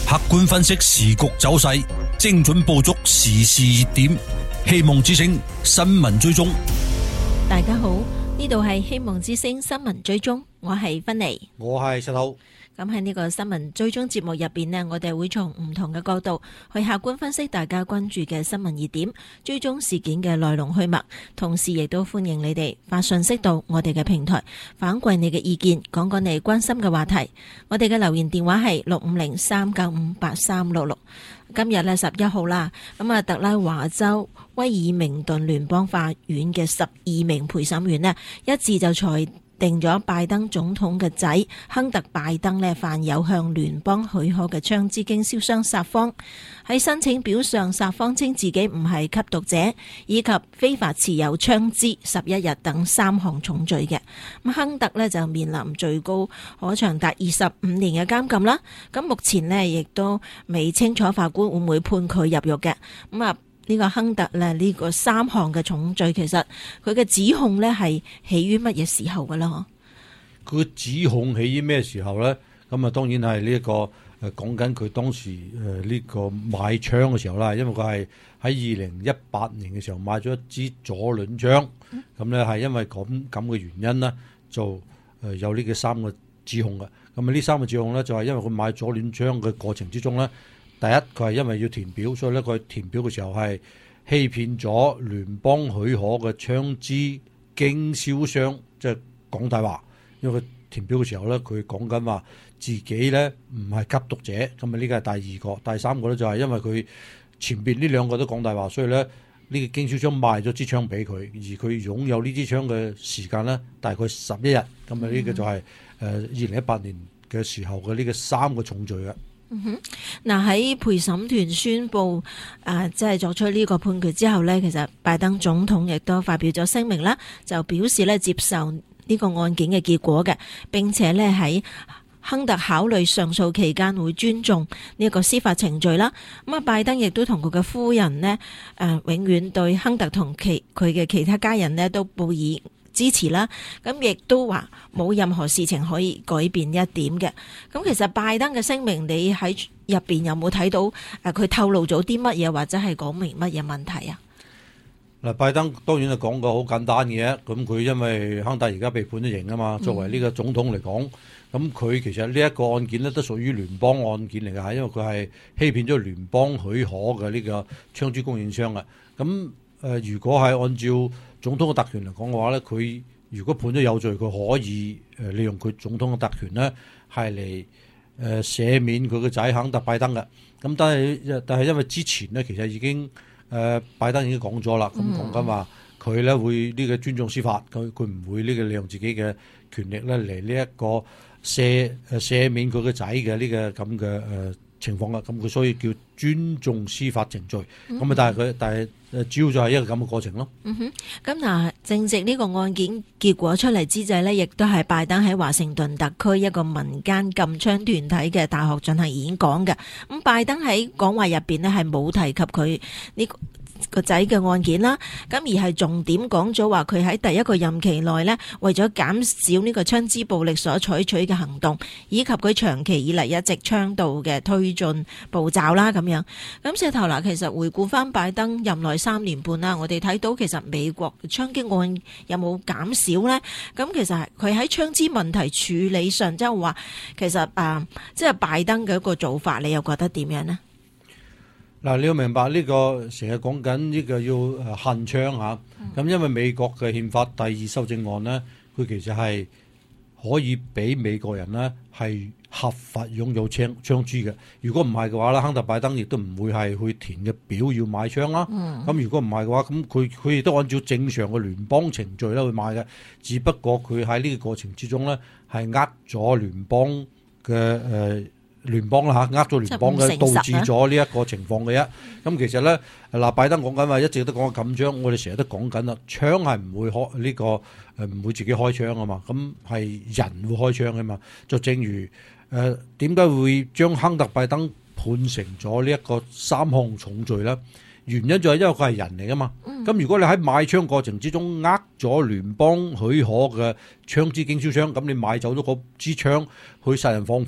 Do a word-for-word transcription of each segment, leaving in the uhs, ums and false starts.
客觀分析時局走勢，精準捕捉時事熱點。希望之聲新聞追蹤。 大家好，呢度係希望之聲新聞追蹤，我係芬妮， 我係石頭。 咁喺呢個新聞追蹤節目入邊呢，我哋會從唔同嘅角度去客觀分析大家關注嘅新聞熱點，追蹤事件嘅來龍去脈，同時亦都歡迎你哋發信息到我哋嘅平台，反饋你嘅意見，講講你關心嘅話題。我哋嘅留言電話係六五零三九五八三六六。今日呢十一號啦，咁啊特拉華州威爾明頓聯邦法院嘅十二名陪審員呢，一致就裁定咗拜登總統嘅仔亨特拜登呢犯有向聯邦許可嘅槍支經銷商撒謊，喺申請表上撒謊稱自己唔係吸毒者，以及非法持有槍支十一日等三項重罪嘅。咁亨特呢就面臨最高可長達二十五年嘅監禁啦。咁目前呢亦都未清楚法官會唔會判佢入獄嘅。咁啊。呢個亨特咧，呢個三項嘅重罪，其實佢嘅指控咧係起於乜嘢時候噶啦？ 佢指控起於咩時候咧？咁啊，當然係呢一個誒講緊佢當時誒呢個買槍嘅時候啦，因為佢係喺二零一八年嘅時候買咗一支左輪槍，咁咧係因為咁咁嘅原因呢，就誒有呢個三個指控嘅。咁啊，呢三個指控咧就係因為佢買左輪槍嘅過程之中咧。第一，佢係因為要填表，所以咧佢填表嘅時候係欺騙咗聯邦許可嘅槍支經銷商，即係講大話。因為佢填表嘅時候咧，佢講緊話自己咧唔係吸毒者，咁啊呢個係第二個。第三個咧就係因為佢前邊呢兩個都講大話，所以咧呢個經銷商賣咗支槍俾佢，而佢擁有呢支槍嘅時間咧大概十一日。咁啊呢個就係誒二零一八年嘅時候嘅呢個三個重罪嘅。 嗯哼，嗱喺陪審團宣布誒，即係作出呢個判決之後呢，其實拜登總統亦都發表咗聲明啦，就表示呢接受呢個案件嘅結果嘅，並且呢喺亨特考慮上訴期間會尊重呢一個司法程序啦。咁啊，拜登亦都同佢嘅夫人呢，誒，永遠對亨特同其佢嘅其他家人呢都報以支持啦，咁亦都話冇任何事情可以改變一點嘅。咁其實拜登嘅聲明，你喺入邊有冇睇到誒？佢透露咗啲乜嘢，或者係講明乜嘢問題啊？ 嗱，拜登當然係講個好簡單嘅，咁佢因為亨特而家被判咗刑啊嘛，作為呢個總統嚟講，咁佢、嗯、其實呢一個案件咧都屬於聯邦案件嚟嘅嚇，因為佢係欺騙咗聯邦許可嘅呢個槍支供應商嘅。咁誒、呃，如果係按照總統嘅特權嚟講嘅話咧，佢如果判咗有罪，佢可以誒利用佢總統嘅特權咧，係嚟誒赦免佢個仔亨特拜登嘅。咁但係但係因為之前咧，其實已經誒、呃、拜登已經講咗啦，咁講緊話佢咧會呢個尊重司法，佢佢唔會呢個利用自己嘅權力咧嚟呢一個赦誒赦免佢個仔嘅呢個咁嘅誒情況啦。咁佢所以叫尊重司法程序。咁啊、嗯，但係佢但係。誒，主要就係一個咁嘅過程咯。 嗯哼，咁嗱，正值呢個案件結果出嚟之際呢，亦都係拜登喺華盛頓特區一個民間禁槍團體嘅大學進行演講嘅。咁拜登喺講話入邊呢，係冇提及佢呢個個仔嘅案件啦，咁而係重點講咗話佢喺第一個任期內呢，為咗減少呢個槍支暴力所採取嘅行動，以及佢長期以嚟一直倡導嘅推進步驟啦，咁樣。咁石頭嗱，其實回顧翻拜登任內三年半啦，我哋睇到其實美國槍擊案有冇減少呢？咁其實佢喺槍支問題處理上，即係話其實啊，即係拜登嘅一個做法，你又覺得點樣呢？ 嗱，你要明白呢個成日講緊呢個要誒限槍嚇，咁、嗯、因為美國嘅憲法第二修正案呢，佢其實係可以俾美國人呢係合法擁有槍槍支嘅。如果唔係嘅話咧，亨特拜登亦都唔會係去填嘅表要買槍啦。咁、嗯、如果唔係嘅話，咁佢佢亦都按照正常嘅聯邦程序咧去買嘅。只不過佢喺呢個過程之中咧係呃咗聯邦嘅誒。呃聯邦啦嚇，呃咗聯邦嘅，導致咗呢一個情況嘅啫。咁其實咧，嗱拜登講緊話，一直都講緊禁槍，我哋成日都講緊啦，槍係唔會開呢個誒，唔會自己開槍啊嘛。咁係人會開槍嘅嘛。就正如誒點解會將亨特拜登判成咗呢一個三項重罪咧？原因就係因為佢係人嚟噶嘛。咁、嗯、如果你喺買槍過程之中呃咗聯邦許可嘅槍支經銷商，咁你買走咗嗰支槍去殺人放火，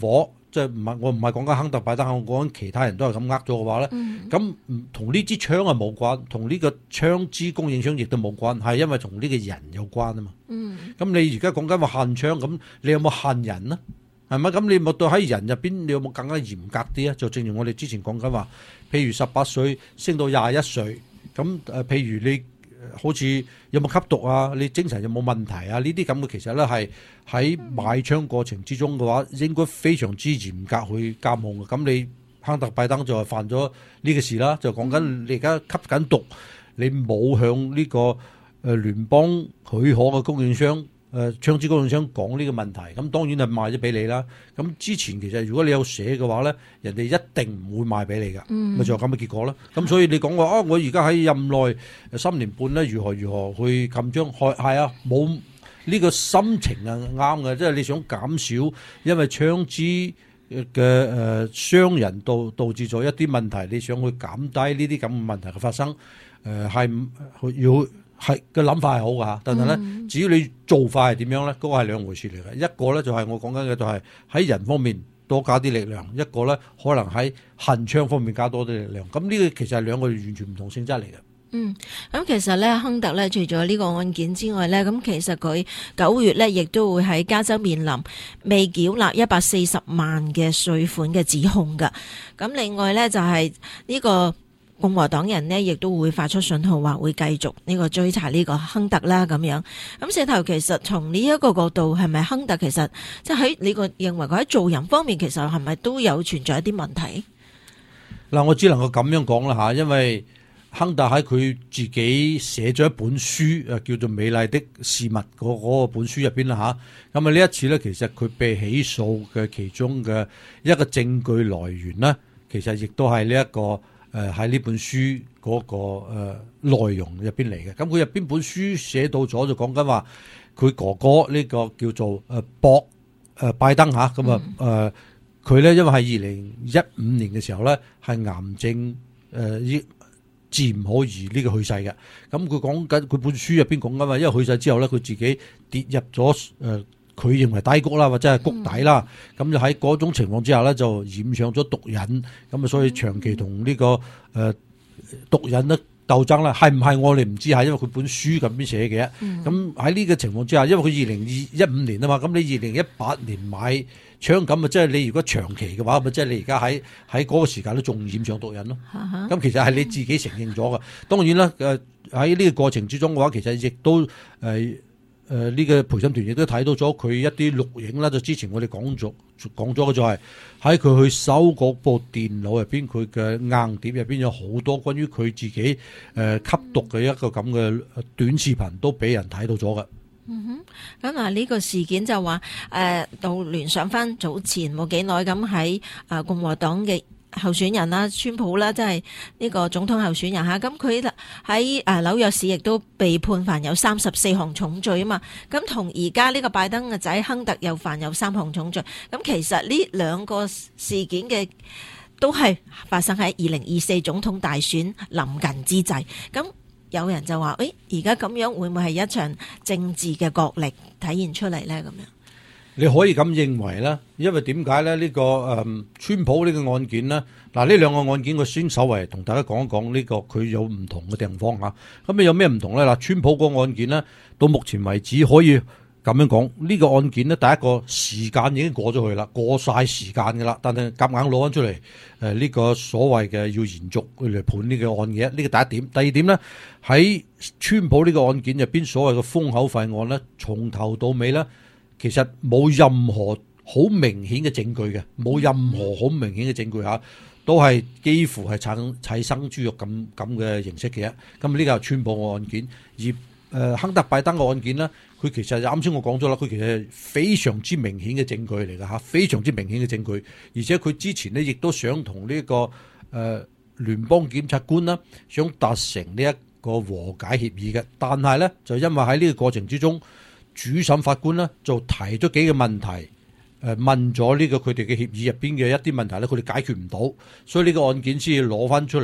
即係唔係我唔係講緊亨特拜登，我講緊其他人都係咁呃咗嘅話咧，咁同呢支槍係冇關，同呢個槍支供應商亦都冇關，係因為同呢個人有關啊嘛。咁、嗯、你而家講緊話限槍，咁你有冇限人呢？係咪？咁你冇到喺人入邊，你有冇更加嚴格啲啊？就正如我哋之前講緊話，譬如十八歲升到廿一歲，咁誒、呃，譬如你好似有冇吸毒啊？你精神有冇問題啊？呢啲咁嘅其實咧係喺買槍過程之中嘅話，應該非常之嚴格去監控嘅。咁你亨特拜登就係犯咗呢個事啦，就講緊你而家吸緊毒，你冇向呢個誒聯邦許可嘅供應商。誒槍支供應商講呢個問題，咁當然係賣咗俾你啦。咁之前其實如果你有寫嘅話咧，人哋一定唔會賣俾你㗎，咪、嗯、就係咁嘅結果啦。咁所以你講話啊，我而家喺任內三年半咧，如何如何去禁槍，係係啊，冇呢個心情係啱嘅，即係你想減少因為槍支嘅誒傷人導導致咗一啲問題，你想去減低呢啲咁嘅問題嘅發生，誒係要。係嘅諗法係好㗎嚇，但係咧，嗯、至於你做法係點樣咧，嗰、那個係兩回事嚟嘅。一個咧就係我講緊嘅，就係喺人方面多加啲力量；一個咧可能喺限槍方面加多啲力量。咁呢個其實係兩個完全唔同性質嚟嘅。 嗯，咁其實咧，亨特咧除咗呢個案件之外咧，咁其實佢九月咧亦都會喺加州面臨未繳納一百四十萬嘅稅款嘅指控㗎。咁另外咧就係呢、這個。共和黨人呢亦都會發出信號，話會繼續呢個追查呢個亨特啦咁樣。咁石頭其實從呢一個角度，係咪亨特其實即係喺你個認為佢喺做人方面，其實係咪都有存在一啲問題？ 嗱，我只能夠咁樣講啦嚇，因為亨特喺佢自己寫咗一本書，誒叫做《美麗的事物》嗰嗰個本書入邊啦嚇。咁啊呢一次咧，其實佢被起訴嘅其中嘅一個證據來源呢，其實亦都係呢一個。誒喺呢本書嗰、那個誒、呃、內容入邊嚟嘅，咁佢入邊本書寫到咗就講緊話，佢哥哥呢個叫做誒博誒拜登嚇，咁啊誒佢咧因為係二零一五年嘅時候咧係癌症誒治唔好而呢個去世嘅，咁佢講緊佢本書入邊講緊話，因為去世之後咧佢自己跌入咗誒。呃佢認為低谷啦，或者係谷底啦，咁、嗯、就喺嗰種情況之下咧，就染上咗毒癮，咁啊，所以長期同呢、這個誒、呃、毒癮咧鬥爭啦。係唔係我哋唔知，係因為佢本書咁邊寫嘅。咁喺呢個情況之下，因為佢二零一五年啊嘛，咁你二零一八年買槍咁啊，即係你如果長期嘅話，咪即係你而家喺喺嗰個時間都仲染上毒癮咯。咁、uh-huh. 其實係你自己承認咗嘅。當然啦，誒喺呢個過程之中嘅話，其實亦都誒。呃誒、呃、呢、這個陪審團亦都睇到咗佢一啲錄影啦，就之前我哋講咗講咗嘅就係喺佢去搜嗰部電腦入邊，佢嘅硬碟入邊有好多關於佢自己誒、呃、吸毒嘅一個咁嘅短視頻都俾人睇到咗嘅。 嗯哼，咁啊呢個事件就話誒、呃、到聯想翻早前冇幾耐咁喺誒共和黨嘅候選人啦，川普啦，即係呢個總統候選人吓，咁佢喺誒紐約市亦都被判犯有三十四項重罪啊嘛，咁同而家呢個拜登嘅仔亨特又犯有三項重罪，咁其實呢兩個事件嘅都係發生喺二零二四總統大選臨近之際，咁有人就話誒，而家咁樣會唔會係一場政治嘅角力體現出嚟咧？咁樣？ 你可以咁認為啦，因為點解咧？呢、這個誒、嗯、川普呢個案件呢，嗱呢兩個案件我先稍微同大家講一講呢個佢有唔同嘅地方嚇。咁你有咩唔同咧？嗱，川普個案件呢，到目前為止可以咁樣講，呢、這個案件呢，第一個時間已經過咗去啦，過晒時間㗎啦。但係夾硬攞翻出嚟，誒、呃、呢、這個所謂嘅要延續嚟判呢個案嘅，呢個第一點。第二點呢，喺川普呢個案件入邊所謂嘅封口費案呢，從頭到尾呢。其實冇任何好明顯嘅證據嘅，冇任何好明顯嘅證據嚇，都係幾乎係產產生豬肉咁咁嘅形式嘅。咁呢個係川普嘅案件，而誒、呃、亨特拜登嘅案件呢，佢其實啱先我講咗啦，佢其實係非常之明顯嘅證據嚟㗎嚇，非常之明顯嘅證據。而且佢之前呢，亦都想同呢、這個誒、呃、聯邦檢察官啦，想達成呢一個和解協議嘅，但係咧就因為喺呢個過程之中，主審法官呢就提咗幾個問題，誒問咗呢個佢哋嘅協議入邊嘅一啲問題咧，佢哋解決唔到，所以呢個案件先至攞翻出嚟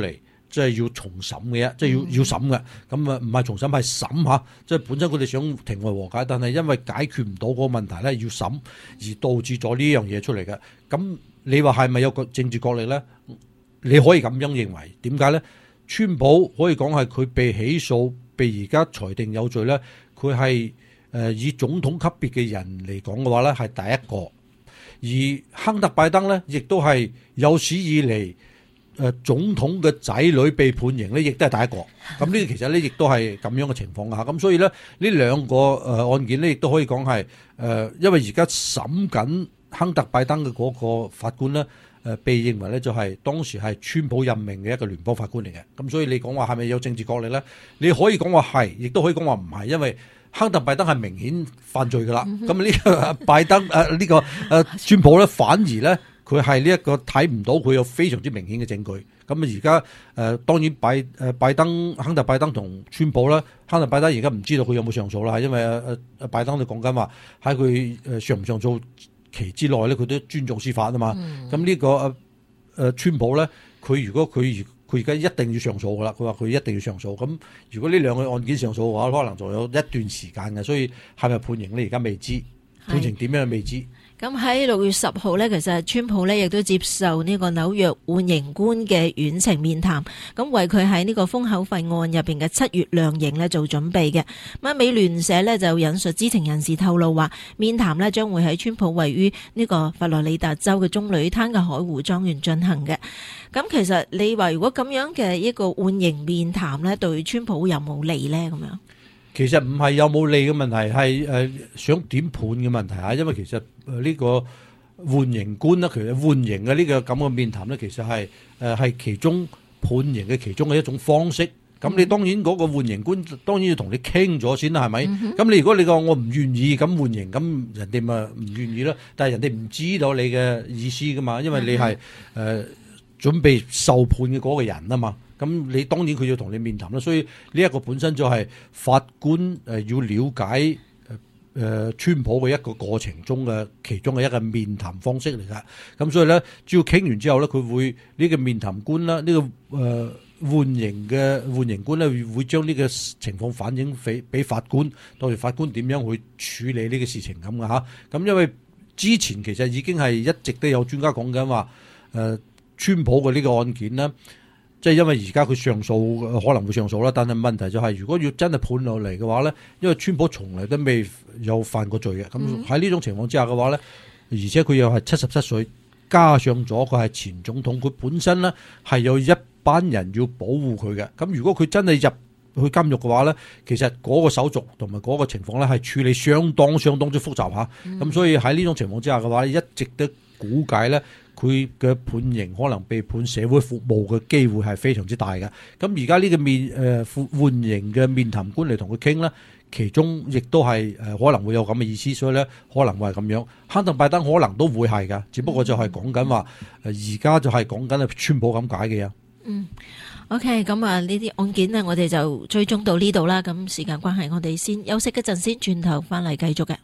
即係要重審嘅，即係要要審嘅。咁啊唔係重審係審嚇，即係本身佢哋想庭外和解，但係因為解決唔到嗰個問題咧，要審而導致咗呢樣嘢出嚟嘅。咁你話係咪有個政治角力咧？你可以咁樣認為。點解咧？川普可以講係佢被起訴、被而家裁定有罪咧，佢係誒以總統級別嘅人嚟講嘅話咧，係第一個。而亨特拜登咧，亦都係有史以嚟誒、呃、總統嘅仔女被判刑咧，亦都係第一個。咁呢個其實咧，亦都係咁樣嘅情況下。咁所以咧，呢兩個誒、呃、案件咧，亦都可以講係誒，因為而家審緊亨特拜登嘅嗰個法官咧，誒、呃、被認為咧就係、是、當時係川普任命嘅一個聯邦法官嚟嘅。咁所以你講話係咪有政治角力咧？你可以講話係，亦都可以講話唔係，因為亨特拜登係明顯犯罪噶啦，咁呢、嗯、個拜登誒呢、呃這個誒、呃、川普咧反而咧佢係呢一個睇唔到佢有非常之明顯嘅證據。咁啊而家誒當然拜誒、呃、拜登亨特拜登同川普啦，亨特拜登而家唔知道佢有冇上訴啦，因為誒誒拜登都講緊話喺佢誒上唔上訴期之內咧，佢都尊重司法啊嘛。咁呢、嗯這個誒誒、呃、川普咧，佢如果佢佢而家一定要上訴噶啦，佢話佢一定要上訴。咁如果呢兩個案件上訴嘅話，可能仲有一段時間嘅，所以係咪判刑呢？而家未知，判刑點樣未知。 咁喺六月十號呢，其實川普呢亦都接受呢個紐約緩刑官嘅遠程面談，咁為佢喺呢個封口費案入邊嘅七月量刑呢做準備嘅。咁美聯社呢就引述知情人士透露話，面談呢將會喺川普位於呢個佛羅里達州嘅棕櫚灘嘅海湖莊園進行嘅。咁其實你話如果咁樣嘅一個緩刑面談呢，對川普有冇利呢？咁樣？ 其實唔係有冇利嘅問題，係誒想點判嘅問題啊！因為其實誒呢個緩刑官咧，其實緩刑嘅呢個咁嘅面談咧，其實係誒係其中判刑嘅其中嘅一種方式。咁你當然嗰個緩刑官當然要同你傾咗先啦，係咪？咁、嗯、哼你如果你講我唔願意咁緩刑，咁人哋咪唔願意咯。但係人哋唔知道你嘅意思噶嘛，因為你係誒、呃、準備受判嘅嗰個人啊嘛。咁你當然佢要同你面談啦，所以呢一個本身就係法官誒要了解誒誒川普嘅一個過程中嘅其中嘅一個面談方式嚟㗎。咁所以咧，只要傾完之後咧，佢會呢、這個面談官啦，呢、這個誒緩刑嘅緩刑官咧，會將呢個情況反映俾俾法官，到時法官點樣去處理呢個事情咁嘅嚇。咁因為之前其實已經係一直都有專家講緊話誒川普嘅呢個案件啦。即係因為而家佢上訴可能會上訴啦，但係問題就係、是、如果要真係判落嚟嘅話咧，因為川普從來都未有犯過罪嘅，咁喺呢種情況之下嘅話咧，而且佢又係七十七歲，加上咗佢係前總統，佢本身咧係有一班人要保護佢嘅。咁如果佢真係入去監獄嘅話咧，其實嗰個手續同埋嗰個情況咧係處理相當相當之複雜嚇。咁、嗯、所以喺呢種情況之下嘅話，一直都估計咧，佢嘅判刑可能被判社會服務嘅機會係非常之大嘅。咁而家呢個面誒緩刑嘅面談官嚟同佢傾咧，其中亦都係誒可能會有咁嘅意思，所以咧可能會係咁樣。亨特拜登可能都會係㗎，只不過就係講緊話誒而家就係講緊係川普咁解嘅嘢。 嗯，OK，咁啊呢啲案件呢，我哋就追蹤到呢度啦。咁時間關係，我哋先休息一陣先，轉頭翻嚟繼續嘅。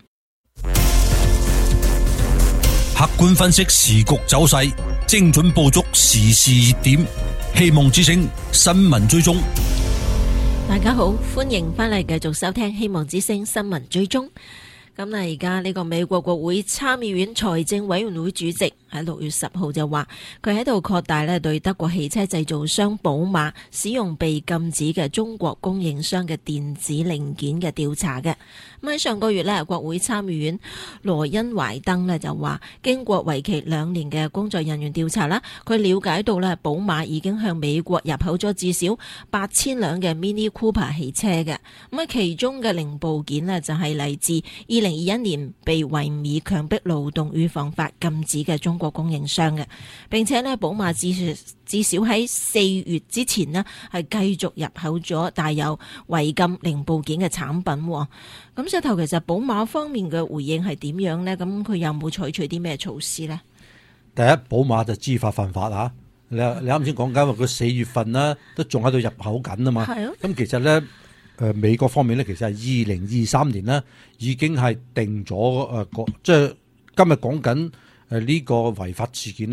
客觀分析時局走勢，精準捕捉時事熱點，希望之聲新聞追蹤。 大家好，歡迎翻嚟繼續收聽希望之聲新聞追蹤。咁啊，而家呢個美國國會參議院財政委員會主席喺六月十號就話，佢喺度擴大咧對德國汽車製造商寶馬使用被禁止嘅中國供應商嘅電子零件嘅調查嘅。咁喺上個月咧，國會參議院羅恩懷登咧就話，經過為期兩年嘅工作人員調查啦，佢了解到咧寶馬已經向美國入口咗至少八千輛嘅 Mini Cooper 汽車嘅。咁啊，其中嘅零部件咧就係嚟自二零二一年被維美強迫勞動預防法禁止嘅中國供應商嘅，並且咧寶馬至至少喺四月之前呢係繼續入口咗帶有違禁零部件嘅產品。咁石頭，其實寶馬方面嘅回應係點樣呢？咁佢有冇採取啲咩措施呢？ 第一，寶馬就知法犯法嚇。你你啱先講緊話佢四月份呢都仲喺度入口緊啊嘛。係啊。咁其實咧。誒、呃、美國方面咧，其實係二零二三年呢已經係定咗誒個，即係今日講緊誒呢個違法事件呢，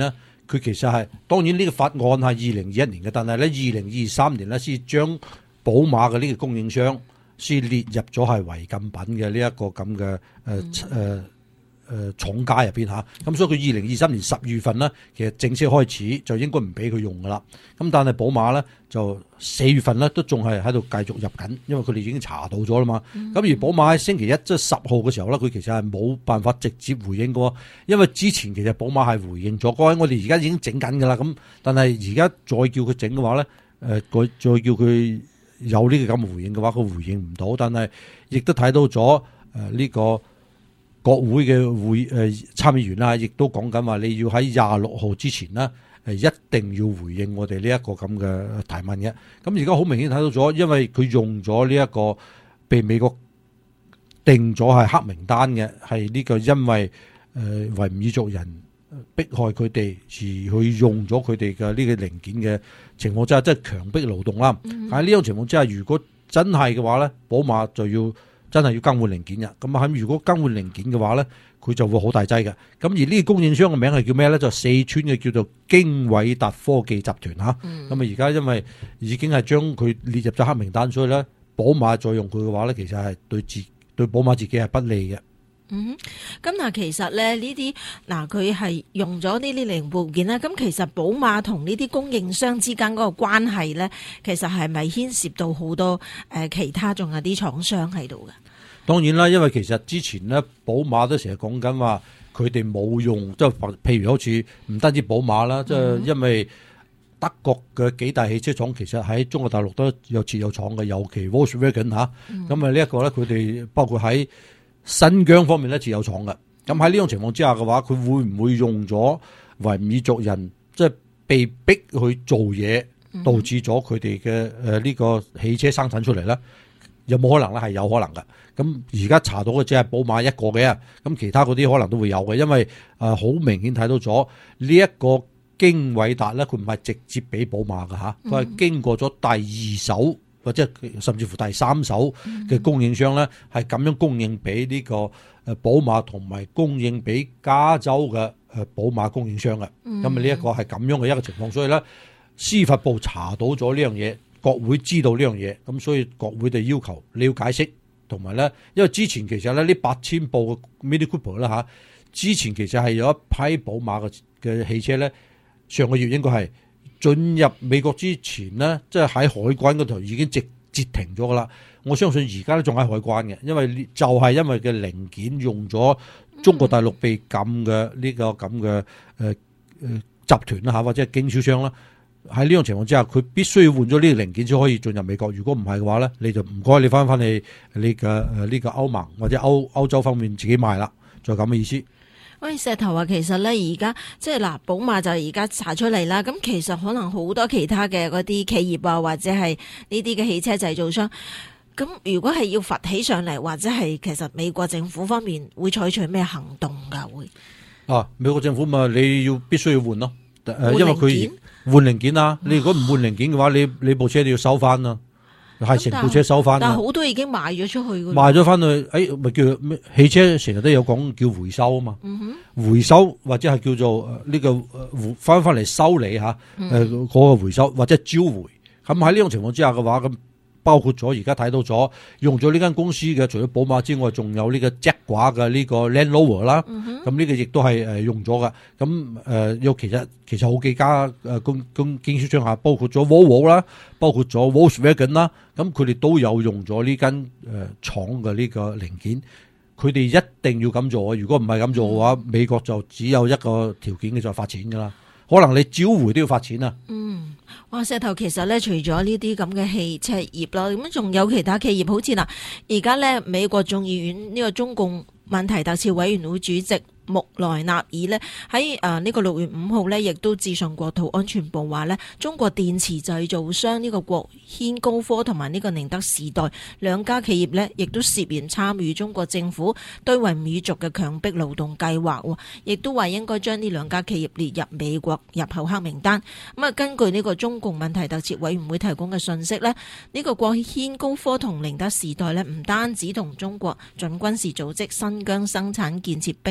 佢其實係當然呢個法案係二零二一年嘅，但係咧二零二三年咧先將寶馬嘅呢個供應商先列入咗係違禁品嘅呢一個咁嘅誒誒誒廠家入邊嚇。咁所以佢二零二三年十月份呢，其實正式開始就應該唔俾佢用噶啦。咁但係寶馬咧就四月份咧都仲係喺度繼續入緊，因為佢哋已經查到咗啦嘛。咁、嗯、而寶馬喺星期一即係十號嘅時候咧，佢其實係冇辦法直接回應嘅，因為之前其實寶馬係回應咗，各位我哋而家已經整緊噶啦。咁但係而家再叫佢整嘅話咧，誒、呃，再再叫佢有呢個咁嘅回應嘅話，佢回應唔到。但係亦都睇到咗誒呢個國會嘅會誒參議員啦，亦都講緊話你要喺廿六號之前呢，誒一定要回應我哋呢一個咁嘅提問嘅。咁而家好明顯睇到咗，因為佢用咗呢一個被美國定咗係黑名單嘅，係呢個因為誒維吾爾族人迫害佢哋而去用咗佢哋嘅呢個零件嘅情況之下，即係強迫勞動啦。喺呢種情況之下，如果真係嘅話咧，寶馬就要真係要更換零件嘅。咁喺如果更換零件嘅話咧，佢就會好大劑嘅。咁而呢個供應商嘅名係叫咩咧？就四川嘅叫做經緯達科技集團嚇。咁啊而家因為已經係將佢列入咗黑名單，所以咧寶馬再用佢嘅話咧，其實係對自對寶馬自己係不利嘅。 嗯，咁嗱，其實咧呢啲嗱佢係用咗呢啲零部件啦，咁其實寶馬同呢啲供應商之間嗰個關係咧，其實係咪牽涉到好多誒、呃、其他仲有啲廠商喺度嘅？ 當然啦，因為其實之前咧寶馬都成日講緊話，佢哋冇用，即係譬如好似唔單止寶馬啦，即係、嗯、因為德國嘅幾大汽車廠其實喺中國大陸都有設有廠嘅，尤其 Volkswagen 嚇、嗯，咁啊呢一個咧佢哋包括喺新疆方面咧設有廠嘅。咁喺呢種情況之下嘅話，佢會唔會用咗維吾爾族人即係、就是、被逼去做嘢，導致咗佢哋嘅誒呢個汽車生產出嚟咧？有冇可能咧？係有可能嘅。咁而家查到嘅只係寶馬一個嘅，咁其他嗰啲可能都會有嘅，因為誒好、呃、明顯睇到咗呢一個經緯達咧，佢唔係直接俾寶馬嘅嚇，佢係經過咗第二手或者甚至乎第三手嘅供應商咧，係咁樣供應俾呢個誒寶馬同埋供應俾加州嘅誒寶馬供應商嘅。咁啊呢一個係咁樣嘅一個情況，所以咧司法部查到咗呢樣嘢。國會知道呢樣嘢，咁所以國會就要求你要解釋，同埋咧，因為之前其實咧呢八千部嘅 Mini Cooper 啦嚇，之前其實係有一批寶馬嘅嘅汽車咧，上個月應該係進入美國之前呢，即係喺海關嗰度已經直截停咗噶啦。我相信而家都仲喺海關嘅，因為就係因為嘅零件用咗中國大陸被禁嘅呢個咁嘅誒誒集團啦嚇，或者係經銷商啦。喺呢種情況之下，佢必須要換咗呢個零件先可以進入美國。如果唔係嘅話咧，你就唔該你翻翻去呢個誒呢個歐盟或者歐歐洲方面自己賣啦，就咁嘅意思。 喂，石頭話其實咧而家即係嗱，寶馬就而家查出嚟啦。咁其實可能好多其他嘅嗰啲企業啊，或者係呢啲嘅汽車製造商，咁如果係要罰起上嚟，或者係其實美國政府方面會採取咩行動㗎？會啊，美國政府嘛，你要必須要換咯，誒，因為佢。換零件啊！你如果唔換零件嘅話，你你部車都要收翻啊，係成部車收翻。 但係好多已經賣咗出去㗎。 賣咗翻去，誒、哎，咪叫咩？汽車成日都有講叫回收啊嘛。嗯、回收或者係叫做呢、這個翻翻嚟修理吓，誒、呃，嗰、那個回收或者召回。咁喺呢種情況之下嘅話，咁。包括咗而家睇到咗用咗呢間公司嘅，除咗寶馬之外，仲有呢個 Jaguar 嘅呢個 Land Rover 啦。咁、嗯、呢個亦都係誒用咗嘅。咁誒有其實其實好幾家誒公公經銷商下，包括咗 Volvo 啦，包括咗 Volkswagen 啦。咁佢哋都有用咗呢間誒廠嘅呢個零件。佢哋一定要咁做啊！如果唔係咁做嘅話，嗯、美國就只有一個條件嘅就係罰錢噶啦。可能你召回都要罰錢啊！ 嗯，哇！石頭其實咧，除咗呢啲咁嘅汽車業啦，咁仲有其他企業，好似嗱，而家咧美國眾議院呢個中共問題特設委員會主席穆萊納爾咧喺誒呢個六月五號咧，亦都致信國土安全部話咧，中國電池製造商呢個國軒高科同埋呢個寧德時代兩家企業咧，亦都涉嫌參與中國政府對維吾爾族嘅強迫勞動計劃，亦都話應該將呢兩家企業列入美國入口黑名單。咁啊，根據呢個中共問題特設委員會提供嘅信息咧，呢個國軒高科同寧德時代咧，唔單止同中國準軍事組織新疆生產建設兵團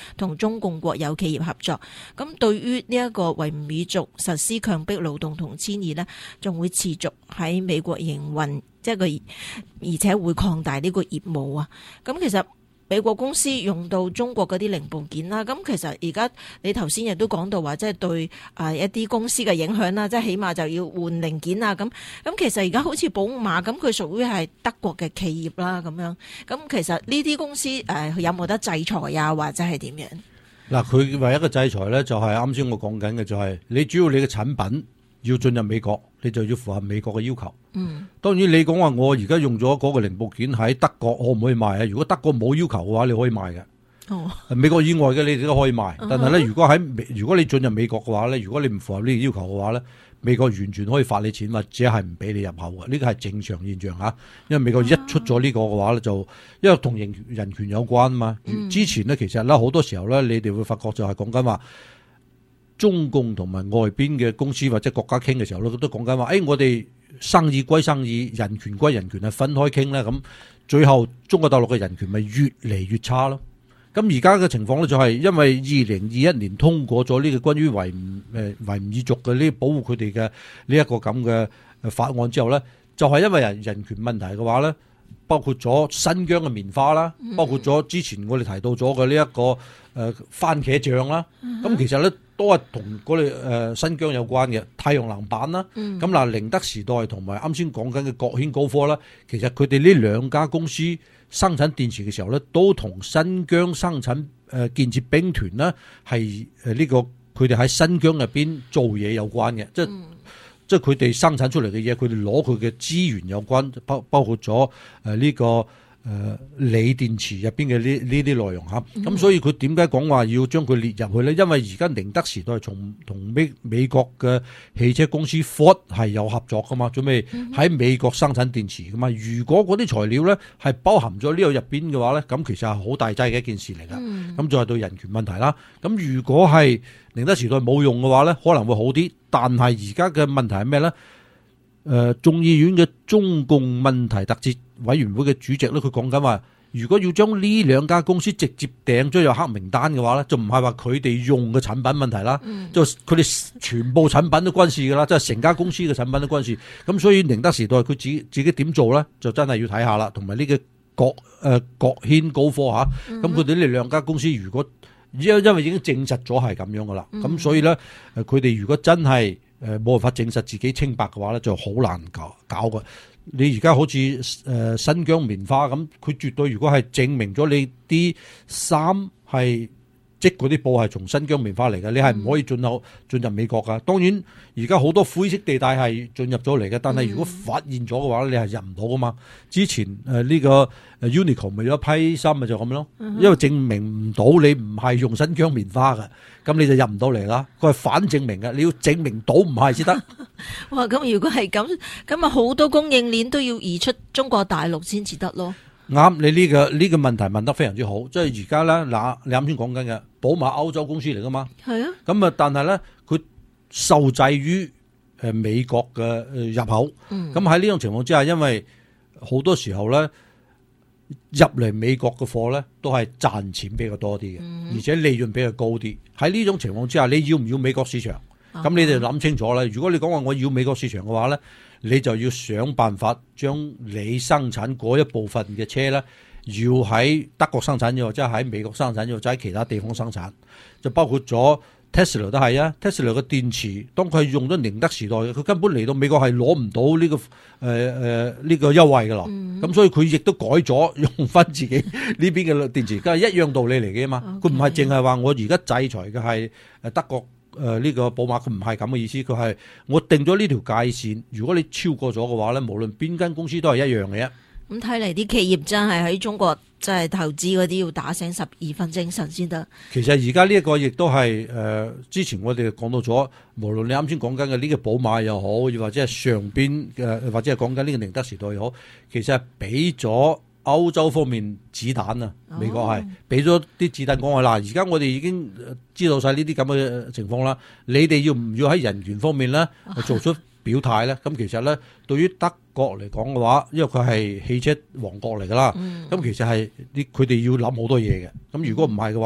同中共國有企業合作。咁對於呢一個維吾爾族實施強迫勞動同遷移呢，仲會持續喺美國營運，即係佢而且會擴大呢個業務啊。咁其實美國公司用到中國嗰啲零部件啦，咁其實而家你頭先亦都講到話，即係對啊一啲公司嘅影響啦，即係起碼就要換零件啊，咁咁其實而家好似寶馬咁，佢屬於係德國嘅企業啦，咁樣咁其實呢啲公司誒有冇得制裁啊，或者係點樣？ 嗱，佢唯一嘅制裁咧，就係啱先我講緊嘅，就係你主要你嘅產品要進入美國，你就要符合美國嘅要求。嗯，當然你講話我而家用咗嗰個零部件喺德國可唔可以賣啊？如果德國冇要求嘅話，你可以賣嘅。哦，美國以外嘅你哋都可以賣，但係咧，如果喺如果你進入美國嘅話咧，如果你唔符合呢個要求嘅話咧，美國完全可以罰你錢，或者係唔俾你入口嘅。呢個係正常現象嚇，因為美國一出咗呢個嘅話咧，就因為同人人權有關啊嘛。嗯、之前咧，其實咧好多時候咧，你哋會發覺就係講緊話。中共同埋外邊嘅公司或者國家傾嘅時候咧，都講緊話，誒、哎，我哋生意歸生意，人權歸人權，係分開傾咧。咁最後中國大陸嘅人權咪越嚟越差咯。咁而家嘅情況咧，就係因為二零二一年通過咗呢個關於維誒維吾爾族嘅呢保護佢哋嘅呢一個咁嘅法案之後咧，就係、是、因為人人權問題嘅話咧，包括咗新疆嘅棉花啦，包括咗之前我哋提到咗嘅呢一個誒、呃、番茄醬啦，咁其實咧。都係同嗰啲誒新疆有關嘅太陽能板啦，咁嗱寧德時代同埋啱先講緊嘅國軒高科啦，其實佢哋呢兩家公司生產電池嘅時候咧，都同新疆生產誒、呃、建設兵團呢係誒呢個佢哋喺新疆入邊做嘢有關嘅，即係、嗯、即係佢哋生產出嚟嘅嘢，佢哋攞佢嘅資源有關，包包括咗誒呢個。誒、呃、鋰電池入邊嘅呢呢啲內容嚇，咁、嗯、所以佢點解講話要將佢列入去咧？因為而家寧德時代從同美美國嘅汽車公司 Ford 係有合作噶嘛，準備喺美國生產電池噶嘛。如果嗰啲材料咧係包含咗呢個入邊嘅話咧，咁其實係好大劑嘅一件事嚟噶。咁就係對人權問題啦。咁如果係寧德時代冇用嘅話咧，可能會好啲。但係而家嘅問題係咩咧？誒、呃，眾議院嘅中共問題特設委員會嘅主席咧，佢講緊話，如果要將呢兩家公司直接掟咗入黑名單嘅話咧，就唔係話佢哋用嘅產品問題啦，嗯、就佢哋全部產品都關事噶啦，即係成家公司嘅產品都關事。咁所以寧德時代佢自己自己點做咧，就真係要睇下啦。同埋呢個國誒國軒高科吓，咁佢哋呢兩家公司如果因因為已經證實咗係咁樣噶啦，咁、嗯、所以咧誒佢哋如果真係。誒冇辦法證實自己清白嘅話咧，就好難搞搞嘅。你而家好似誒、呃、新疆棉花咁，佢絕對如果係證明咗你啲衫係織嗰啲布係從新疆棉花嚟嘅，你係唔可以進口進入美國噶。當然而家好多灰色地帶係進入咗嚟嘅，但係如果發現咗嘅話，你係入唔到噶嘛。之前誒呢、呃這個 Uniqlo 咪有一批衫咪就咁咯，因為證明唔到你唔係用新疆棉花嘅，咁你就入唔到嚟啦。佢係反證明嘅，你要證明到唔係先得。 哇！咁如果係咁，咁啊好多供應鏈都要移出中國大陸先至得咯。 啱，你呢、這個呢、這個問題問得非常之好，即係而家咧嗱，你啱先講緊嘅寶馬歐洲公司嚟噶嘛？係啊。咁啊，但係咧佢受制於誒美國嘅入口。咁喺呢種情況之下，因為好多時候咧入嚟美國嘅貨咧都係賺錢比較多啲嘅，嗯、而且利潤比較高啲。喺呢種情況之下，你要唔要美國市場？咁、啊、你哋諗清楚啦。如果你講話我要美國市場嘅話咧，你就要想辦法將你生產嗰一部分嘅車咧，要喺德國生產咗，或者喺美國生產咗，或者喺其他地方生產，就包括咗 Tesla 都係啊。Tesla 嘅電池，當佢係用咗寧德時代，佢根本嚟到美國係攞唔到呢、這個誒誒呢個優惠噶咯。咁、嗯、所以佢亦都改咗用翻自己呢邊嘅電池，梗係一樣道理嚟嘅嘛。佢唔係淨係話我而家制裁嘅係誒德國。誒呢、呃這個寶馬佢唔係咁嘅意思，佢係我定咗呢條界線，如果你超過咗嘅話咧，無論邊間公司都係一樣嘅啫。 咁睇嚟啲企業真係喺中國即係投資嗰啲要打醒十二分精神先得。 其實而家呢一個亦都係誒之前我哋講到咗，無論你啱先講緊嘅呢個寶馬又好，又或者係上邊嘅，或者係講緊呢個寧德時代又好，其實係俾咗歐洲方面子彈啊！美國係俾咗啲子彈講話嗱，而家我哋已經知道晒呢啲咁嘅情況啦。你哋要唔要喺人權方面咧做出表態咧？咁其實咧，對於德國嚟講嘅話，因為佢係汽車王國嚟噶啦，咁、嗯、其實係啲佢哋要諗好多嘢嘅。咁如果唔係嘅話咧，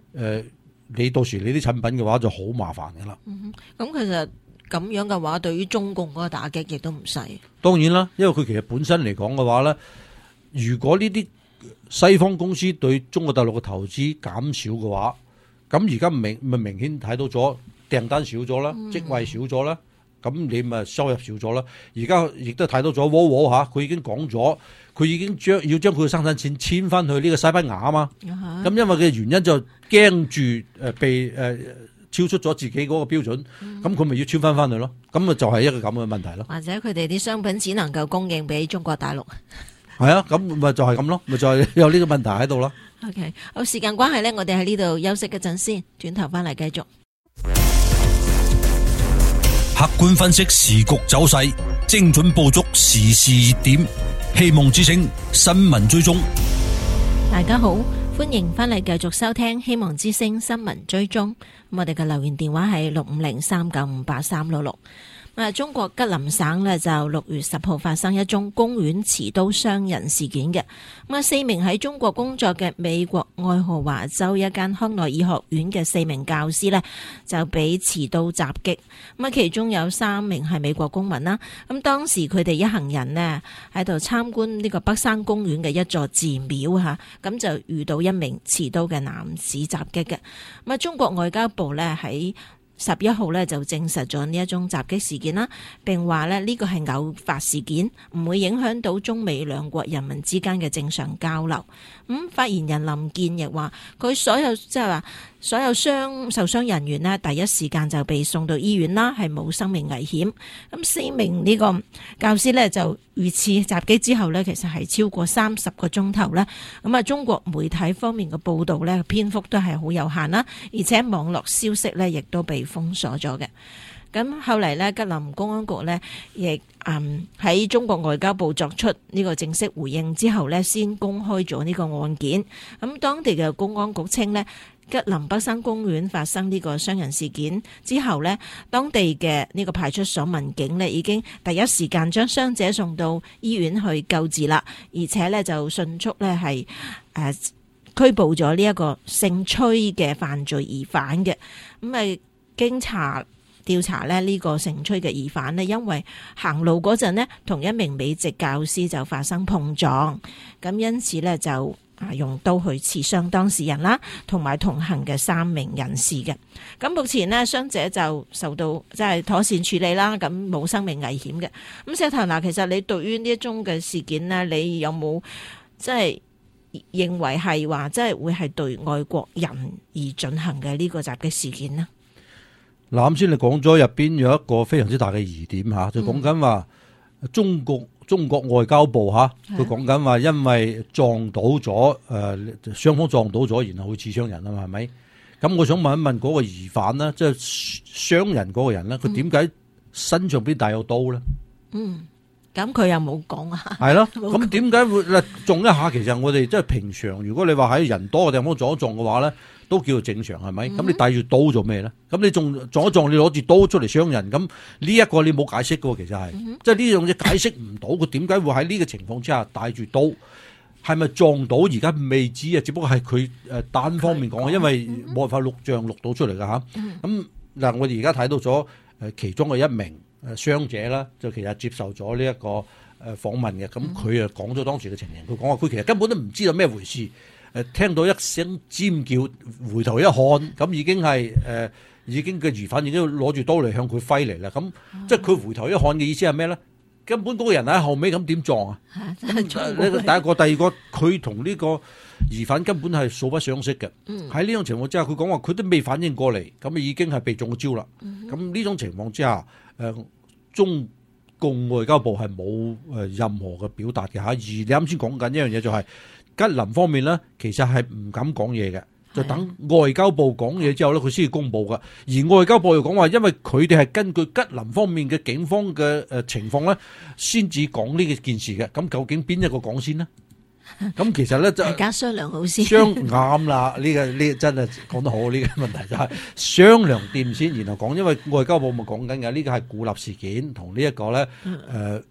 誒你到時你啲產品嘅話就好麻煩㗎啦。 嗯，咁其實咁樣嘅話，對於中共嗰個打擊亦都唔細。 當然啦，因為佢其實本身嚟講嘅話咧，如果呢啲西方公司對中國大陸嘅投資減少嘅話，咁而家明咪明顯睇到咗訂單少咗啦，職位少咗啦，咁你咪收入少咗啦。而家亦都睇到咗，沃沃嚇佢已經講咗，佢已經將要將佢嘅生產線遷翻去呢個西班牙啊嘛。咁、uh huh. 因為嘅原因就驚住誒被誒、呃、超出咗自己嗰個標準，咁佢咪要遷翻翻去咯。咁咪就係一個咁嘅問題咯。 或者佢哋啲商品只能夠供應俾中國大陸。 係啊，咁咪就係咁咯，咪就係有呢個問題喺度咯。 OK， 好，時間關係呢，我哋喺呢度休息一陣先，轉頭翻嚟繼續。 客觀分析時局走勢，精準捕捉時事熱點，希望之聲新聞追蹤。 大家好，歡迎翻嚟繼續收聽希望之聲新聞追蹤。我哋嘅留言電話係六五零三九五八三六六。中國吉林省呢就六月十號發生一宗公園持刀傷人事件嘅，咁啊四名喺中國工作嘅美國愛荷華州一間康奈爾學院嘅四名教師呢就俾持刀襲擊，咁啊其中有三名係美國公民啦，咁當時佢哋一行人呢喺度參觀呢個北山公園嘅一座寺廟吓，咁就遇到一名持刀嘅男子襲擊嘅，咁啊中國外交部呢喺十一號咧就證實咗呢一宗襲擊事件啦，並話咧呢個係偶發事件，唔會影響到中美兩國人民之間嘅正常交流。咁、嗯、發言人林健亦話，佢所有即係話所有傷受傷人員呢，第一時間就被送到醫院啦，係冇生命危險。咁四名呢個教師呢，就遇刺襲擊之後呢，其實係超過三十個鐘頭啦。咁啊，中國媒體方面嘅報道呢，篇幅都係好有限啦，而且網絡消息呢，亦都被封鎖咗嘅。咁後嚟呢，吉林公安局呢，亦嗯喺中國外交部作出呢個正式回應之後呢，先公開咗呢個案件。咁當地嘅公安局稱呢，吉林北山公園發生呢個傷人事件之後呢，當地嘅呢個派出所民警呢已經第一時間將傷者送到醫院去救治啦，而且呢就迅速呢係誒拘捕咗呢一個姓崔嘅犯罪疑犯嘅。咁啊經查調查呢，呢個姓崔嘅疑犯呢，因為行路嗰陣呢，同一名美籍教師就發生碰撞，咁因此呢，就啊用刀去刺傷當事人啦，同埋同行嘅三名人士嘅。咁目前呢，傷者就受到即係妥善處理啦，咁冇生命危險嘅。咁石頭嗱，其實你對於呢一宗嘅事件呢，你有冇即係認為係話即係會係對外國人而進行嘅呢個襲擊事件呢？ 嗱，啱先你講咗入邊有一個非常之大嘅疑點嚇，就講緊話中國中國外交部嚇，佢講緊話因為撞到咗誒雙方撞到咗，然後會刺傷人啊嘛，係咪？咁我想問一問嗰個疑犯咧，即係傷人嗰個人咧，佢點解身上邊帶有刀咧？嗯， 咁佢又冇講啊。 係咯，咁點解會嗱撞一下？其實我哋即係平常，如果你話喺人多嘅地方撞一撞嘅話咧，都叫做正常係咪？咁、嗯、你帶住刀做咩咧？咁你仲撞一撞，你攞住刀出嚟傷人，咁呢一個你冇解釋嘅喎，其實係，嗯、即係呢樣嘢解釋唔到，佢點解會喺呢個情況之下帶住刀？係咪撞到？而家未知啊，只不過係佢誒單方面講嘅，因為冇辦法錄像錄到出嚟㗎嚇。咁嗱、嗯，我哋而家睇到咗誒其中嘅一名誒傷者啦，就其實接受咗呢一個誒訪問嘅。咁佢啊講咗當時嘅情形，佢講話佢其實根本都唔知道咩回事。誒聽到一聲尖叫，回頭一看，咁已經係誒、呃、已經嘅疑犯已經攞住刀嚟向佢揮嚟啦。咁、嗯、即係佢回頭一看嘅意思係咩咧？根本嗰個人喺後尾，咁點撞啊？咁呢個第一個，第二個，佢同呢個疑犯根本係素不相識嘅。喺呢、嗯、種情況之下，佢講話佢都未反應過嚟，咁已經係被中咗招啦。咁呢、嗯、種情況之下，誒、呃、中共外交部係冇誒任何嘅表達嘅嚇。而你啱先講緊一樣嘢就係、是。吉林方面咧，其實係唔敢講嘢嘅，就等外交部講嘢之後咧，佢先至公佈㗎。而外交部又講話，因為佢哋係根據吉林方面嘅警方嘅誒情況咧，先至講呢件事嘅。咁究竟邊一個講先呢？咁其實咧就大家商量好先。 商啱啦，呢、呢個呢真係講得好。呢、呢個問題就係商量掂先，然後講。因為外交部咪講緊嘅，呢個係孤立事件，同呢一個咧誒。呃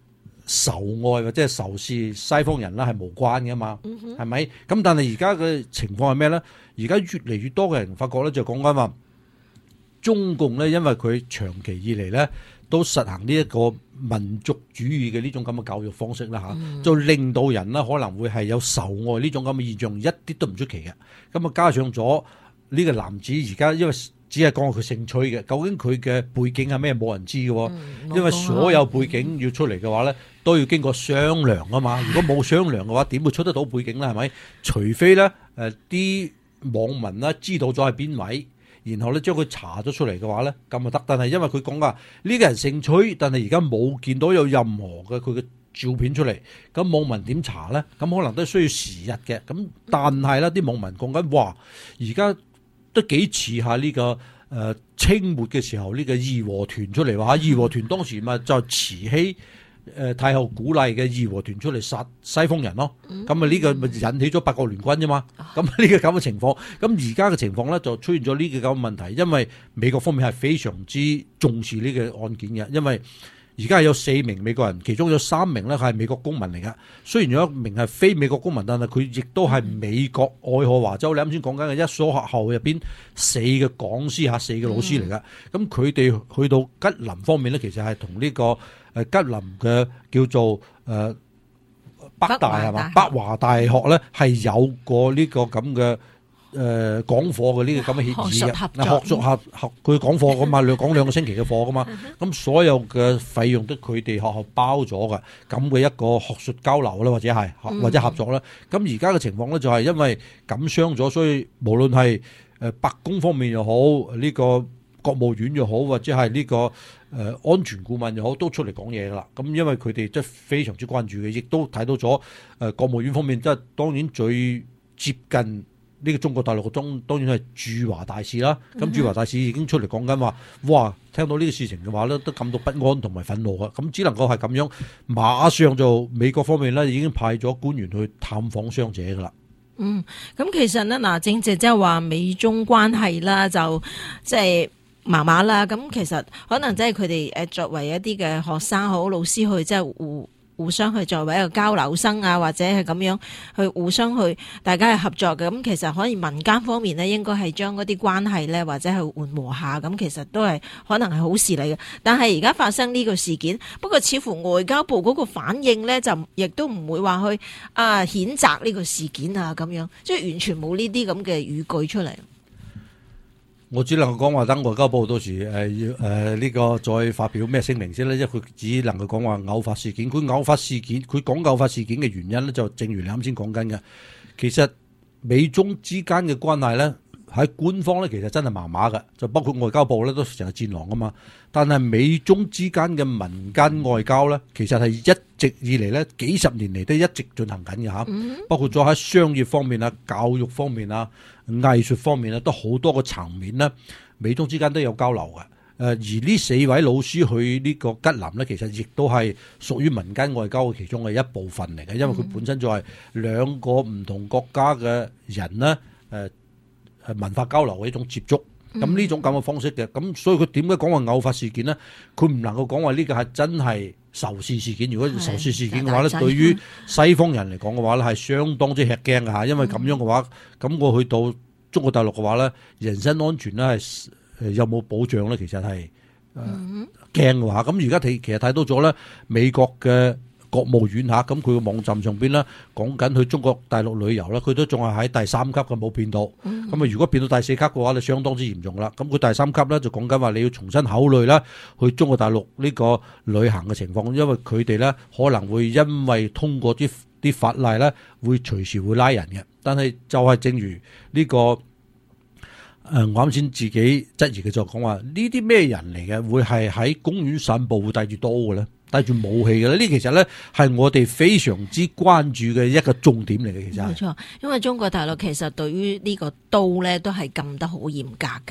仇愛或者係仇視西方人啦係無關嘅嘛，係咪、嗯？咁但係而家嘅情況係咩咧？而家越嚟越多嘅人發覺咧，就講緊話中共咧，因為佢長期以嚟咧都實行呢一個民族主義嘅呢種咁嘅教育方式啦嚇，嗯、就令到人呢可能會係有仇愛呢種咁嘅現象，一啲都唔出奇嘅。咁啊加上咗呢個男子而家因為只係講佢姓崔嘅，究竟佢嘅背景係咩冇人知嘅，嗯、因為所有背景要出嚟嘅話咧，都要經過商量啊嘛。如果冇商量嘅話，點會出得到背景咧？係咪？除非咧誒啲網民咧知道咗係邊位，然後咧將佢查咗出嚟嘅話咧，咁就得。但係因為佢講啊，呢個人姓崔，但係而家冇見到有任何嘅佢嘅照片出嚟，咁網民點查咧？咁可能都需要時日嘅。咁但係咧，啲網民講緊，哇！而家都幾似下呢個誒、呃、清末嘅時候呢個義和團出嚟話，義和團當時咪就慈禧誒太后鼓勵嘅義和團出嚟殺西方人咯。咁啊呢個咪引起咗八國聯軍啫嘛。咁呢個咁嘅情況，咁而家嘅情況咧就出現咗呢個咁嘅問題，因為美國方面係非常之重視呢個案件嘅，因為而家係有四名美國人，其中有三名咧係美國公民嚟㗎。雖然有一名係非美國公民，但係佢亦都係美國愛荷華州你啱先講緊嘅一所學校入邊四個講師嚇，四個老師嚟㗎。咁佢哋去到吉林方面咧，其實係同呢個誒吉林嘅叫做誒、呃、北大係嘛？北華大學咧係有過呢個咁嘅。誒、呃、講課嘅呢個咁嘅協議嘅，嗱學術合合佢講課噶嘛，兩講兩個星期嘅課噶嘛，咁所有嘅費用都佢哋學校包咗㗎，咁嘅一個學術交流啦，或者係或者合作啦。咁而家嘅情況咧就係因為感傷咗，所以無論係誒白宮方面又好，呢、這個國務院又好，或者係呢、這個誒、呃、安全顧問又好，都出嚟講嘢㗎啦。咁因為佢哋即係非常之關注嘅，亦都睇到咗誒、呃、國務院方面即係當然最接近。呢個中國大陸嘅中當然係駐華大使啦，咁駐華大使已經出嚟講緊話，哇！聽到呢個事情嘅話咧，都感到不安同埋憤怒嘅，咁只能夠係咁樣，馬上就美國方面咧已經派咗官員去探訪傷者噶啦。 嗯，咁其實呢，嗱，正正即係話美中關係啦，就即係麻麻啦。咁其實可能即係佢哋誒作為一啲嘅學生好老師去即係互。互相去作為一個交流生啊，或者係咁樣去互相去大家係合作嘅，咁其實可以民間方面呢應該係將嗰啲關係呢，或者係緩和下，咁其實都係可能係好事嚟嘅。但係而家發生呢個事件，不過似乎外交部嗰個反應呢，就亦都唔會話去啊譴責呢個事件啊咁樣，即係完全冇呢啲咁嘅語句出嚟。 我只能夠講話等外交部到時誒要誒呢個再發表咩聲明先咧，因為佢只能夠講話偶發事件。佢偶發事件，佢講偶發事件嘅原因咧，就正如你啱先講緊嘅，其實美中之間嘅關係咧喺官方咧其實真係麻麻嘅，就包括外交部咧都成日戰狼啊嘛。但係美中之間嘅民間外交咧，其實係一直以嚟咧幾十年嚟都一直進行緊嘅嚇，包括咗喺商業方面啊、教育方面啊、藝術方面啊，都好多個層面咧，美中之間都有交流嘅。誒，而呢四位老師去呢個吉林咧，其實亦都係屬於民間外交嘅其中嘅一部分嚟嘅，因為佢本身就係兩個唔同國家嘅人咧，誒係文化交流嘅一種接觸。咁呢種咁嘅方式嘅，咁所以佢點解講話偶發事件呢？佢唔能夠講話呢個係真係仇視事件。如果仇視事件嘅話咧，對於西方人嚟講嘅話咧，係相當之吃驚嘅嚇。因為咁樣嘅話，咁、嗯、我去到中國大陸嘅話咧，人身安全咧係誒有冇保障咧？其實係誒驚嘅話。咁而家睇其實睇到咗咧，美國嘅國務院嚇，咁佢個網站上邊咧講緊去中國大陸旅遊咧，佢都仲係喺第三級嘅，冇變到。咁啊、嗯，如果變到第四級嘅話，就相當之嚴重啦。咁佢第三級咧就講緊話你要重新考慮啦，去中國大陸呢個旅行嘅情況，因為佢哋咧可能會因為通過啲啲法例咧，會隨時會拉人嘅。但係就係正如呢、這個誒、呃，我啱先自己質疑嘅就講話，呢啲咩人嚟嘅，會係喺公園散步會帶住刀嘅咧？帶住武器嘅咧，呢其實咧係我哋非常之關注嘅一個重點嚟嘅。其實冇錯， 因為中國大陸其實對於呢個刀咧都係禁得好嚴格嘅，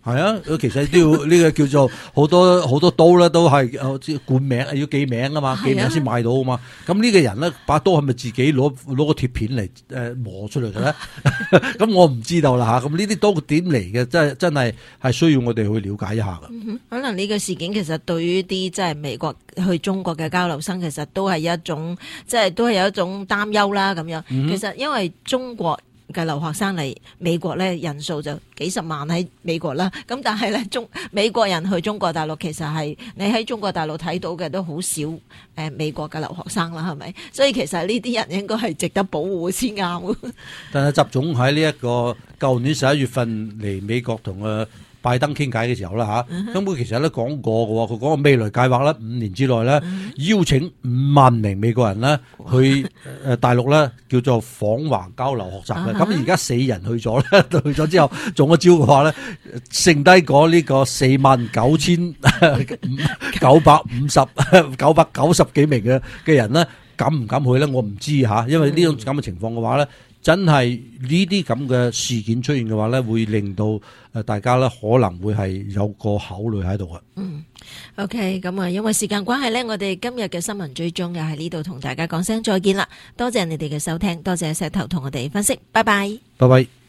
係啊，其實都要呢個叫做好多好多刀咧，都係誒冠名要記名啊嘛，記名先買到啊嘛。咁呢個人咧把刀係咪自己攞攞個鐵片嚟誒磨出嚟嘅咧？咁我唔知道啦嚇。咁呢啲刀點嚟嘅？真係真係係需要我哋去了解一下㗎。 嗯、可能呢個事件其實對於啲即係美國去中國嘅交流生，其實都係一種即係都係有一種擔憂啦咁樣。嗯、其實因為中國嘅留學生嚟美國咧，人數就幾十萬喺美國啦。咁但係咧，中美國人去中國大陸，其實係你喺中國大陸睇到嘅都好少誒、呃、美國嘅留學生啦，係咪？所以其實呢啲人應該係值得保護先啱。 但係習總喺呢一個舊年十一月份嚟美國同誒拜登傾偈嘅時候啦嚇，咁佢、嗯、其實都講過嘅喎，佢講個未來計劃咧，五年之內咧、嗯、邀請五萬名美國人咧去誒大陸咧叫做訪華交流學習嘅。咁而家四人去咗咧，去咗之後中咗招嘅話咧，剩低嗰呢個四萬九千九百五十九百九十幾名嘅嘅人咧，敢唔敢去咧？我唔知嚇，因為呢種咁嘅情況嘅話咧。真係呢啲咁嘅事件出現嘅話咧，會令到誒大家咧可能會係有個考慮喺度嘅。 嗯 ，OK， 咁啊，因為時間關係咧，我哋今日嘅新聞追蹤又喺呢度同大家講聲再見啦。多謝你哋嘅收聽，多謝石頭同我哋分析，拜拜， 拜拜。